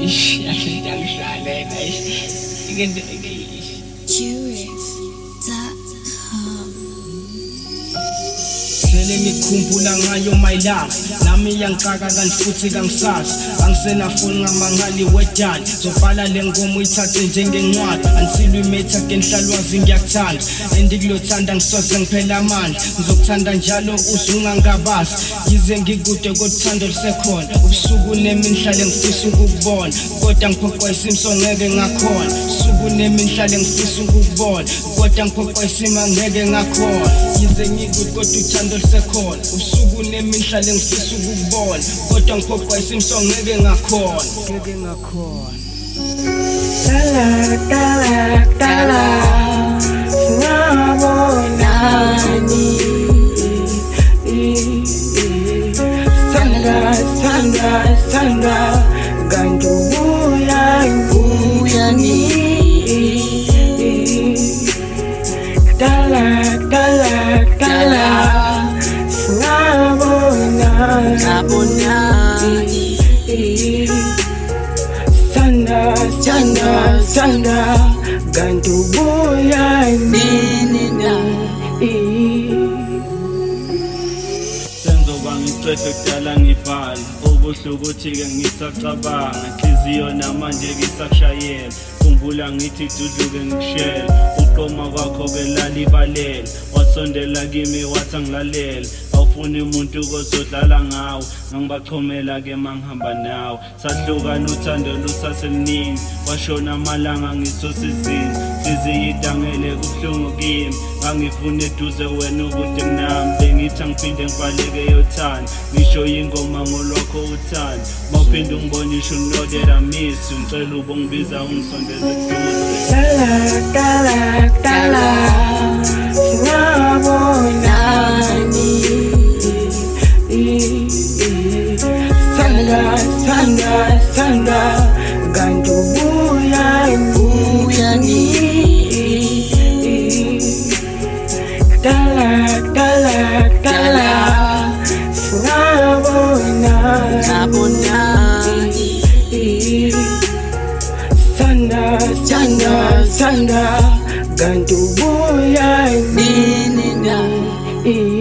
Ngikhumbula ngayo my love nami yankaka kanti futhi kangisazi angisenafoni ngamangali wedali zobhala le ngoma uyithathe njengencwadi until we meet again hlalwazi ngiyakuthanda andikulothanda ngisoze ngiphela amandla ngizokuthanda njalo uzungangabazi yize ngikude kothando lisekhona ubusuku nemini hlale ngifisa ukukubona kodwa ngiphoqwa isimo ngeke ngakhona ubusuku nemini hlale ngifisa ukukubona kodwa ngiphoqwa isimo ngeke ngakhona yize ngikude kodwa uthando lisekhona ubusuku nemini hlale ngifisa ukukubona kodwa ngiphoqwa isimo ngeke ngakhona Dala singabonani Sandra kanti ubuyani Dala singabonani Sandra kanti ubuyani senzoba ngicefe kudala ngibhala obuhle ukuthi-ke ngisacabanga inhliziyo namanje ngisakushayela khumbula ngithi duduke ngikushela uqoma kwakho-ke lalibalela wasondela kimi wathi angilalela awufuni umuntu kozodlala ngawo ngangibachomela-ke mangihamba nawo sahlukana uthando lusaseluningi washona amalanga ngisosizini hliziyo idangele kubuhlungu kimi ngangifuna eduze wena ukude kunami bengithi angiphinde ngibaleke yothanda ngisho yingoma ngolwakho uthanda mawuphinde ungibone isho know that I miss you ngicela ubongibiza ungisondeze eduze Dala singabonani Sandra kanti ubuyani Dala singabonani Sandra kanti ubuyani